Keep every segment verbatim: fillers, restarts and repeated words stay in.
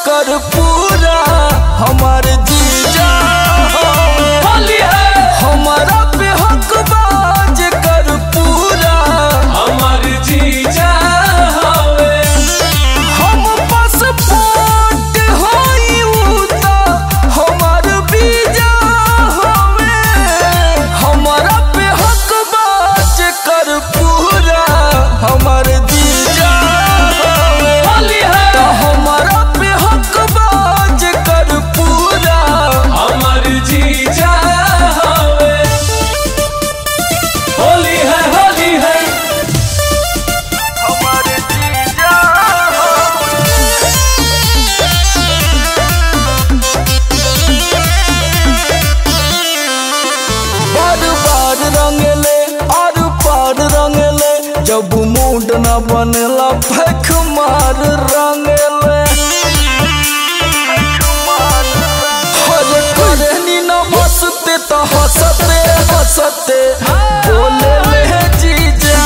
कर पूरा हमार जीजा होली है हमारा पे हक बाज कर पूरा हमार जीजा होवे हम पासपोर्ट होई उता हमार बीजा होवे हमारा पे हक बाज कर पूरा हमार जीजा होवे होली है तो हमारा पे हक बाज कर पूरा हमार जीजा होवे होली है होली है हमार जीजा बार बार रंगले और पार रंगले जब मूड न बनेला फेंक मार रंगले हर करनी न मस्ते तो हंसते हंसते बोले ले जीजा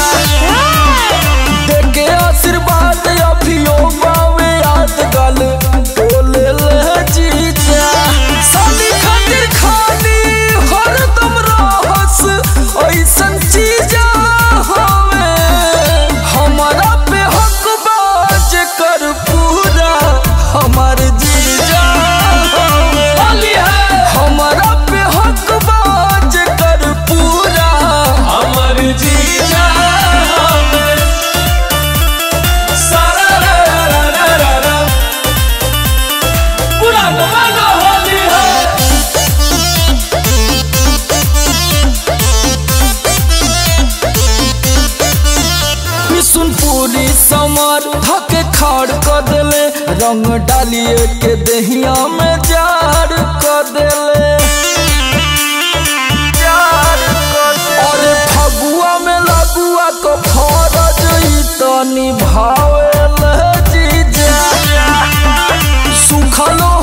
देखे आशीर्वाद अभियो बावे याद गल बोले ले जीजा साली खातिर खाली हरदम रहस ऐसन चीजा होवे हमारा पे हक बाज कर पूरा हमार जीजा होवे होली है हमारा पे हक बाज कर पूरा हमार जीजा होवे सारा रा रा रा रा रा पूरा जमाना होली है बिशुनपुरी समर धके खाड़ कर देले रंग डालिए के दहिया में जार कर देले और फगुआ में लगुआ को फरज ई तो निभावे ले जीजा सुखलो